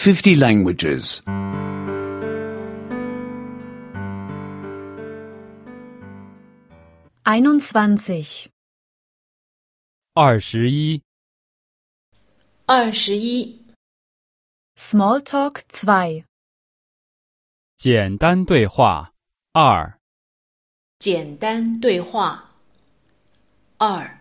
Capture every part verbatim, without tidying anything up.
fifty languages. einundzwanzig. 二十一。 二十一。 Smalltalk zwei. 简单对话二。 简单对话二。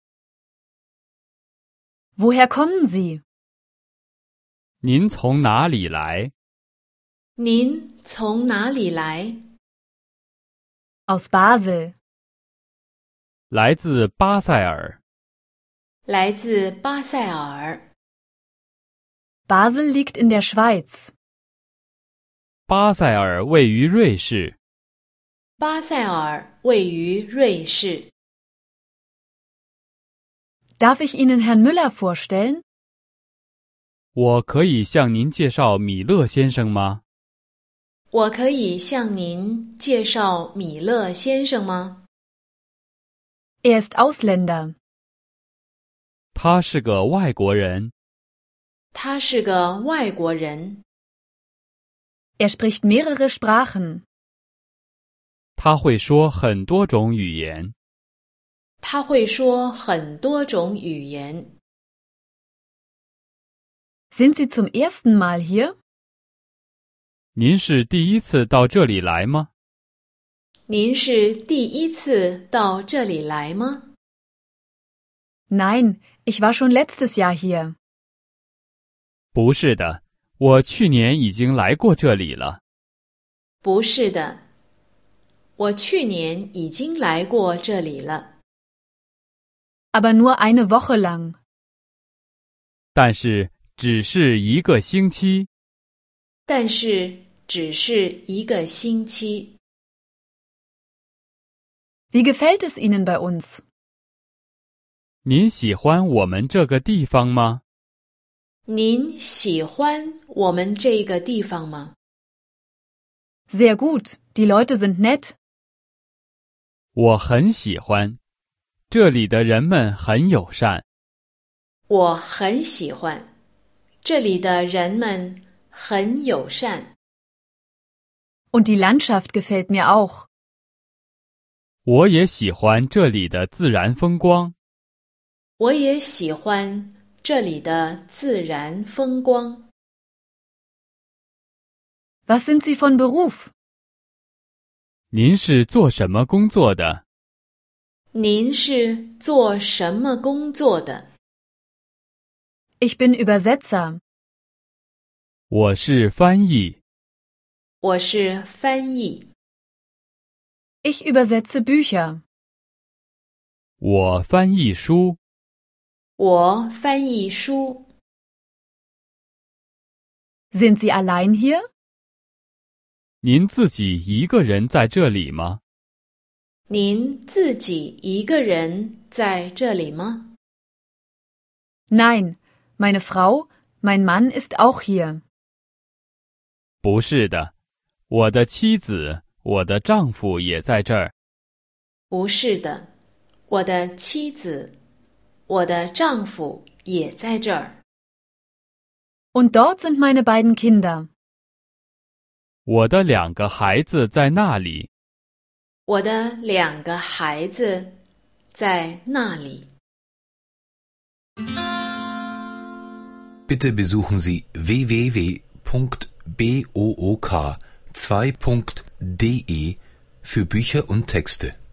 Woher kommen Sie? 您从哪里来？ 您从哪里来？ Aus Basel. 来自巴塞尔。 来自巴塞尔。 Basel liegt in der Schweiz. 巴塞尔位于瑞士。 巴塞尔位于瑞士。 Darf ich Ihnen Herrn Müller vorstellen? 我可以向您介绍米勒先生吗？ 我可以向您介绍米勒先生吗？ Er ist Ausländer. 他是个外国人。 他是个外国人。 Er spricht mehrere Sprachen. 他会说很多种语言。 他会说很多种语言。 Sind Sie zum ersten Mal hier? 您是第一次到这里来吗？ 您是第一次到这里来吗？ Nein, ich war schon letztes Jahr hier. 不是的，我去年已经来过这里了。 不是的，我去年已经来过这里了。 Aber nur eine Woche lang. 但是只是一个星期。 但是只是一个星期。 Wie gefällt es Ihnen bei uns? 您喜欢我们这个地方吗？ 您喜欢我们这个地方吗？ Sehr gut, die Leute sind nett. 我很喜欢，这里的人们很友善。 我很喜欢，这里的人们很友善。 Und die Landschaft gefällt mir auch. 我也喜欢这里的自然风光。 我也喜欢这里的自然风光。 Was sind Sie von Beruf? 您是做什么工作的？ 您是做什么工作的？ Ich bin Übersetzer. 我是翻译。 我是翻译。 Ich übersetze Bücher. 我翻译书。 我翻译书。 Sind Sie allein hier? 您自己一个人在这里吗？ 您自己一个人在这里吗？ Nein, meine Frau, mein Mann ist auch hier. 不是的，我的妻子，我的丈夫也在这儿。 不是的，我的妻子，我的丈夫也在这儿。 Und dort sind meine beiden Kinder. 我的两个孩子在那里。 我的两个孩子在那里。 Bitte besuchen Sie w w w punkt book zwei punkt de für Bücher und Texte.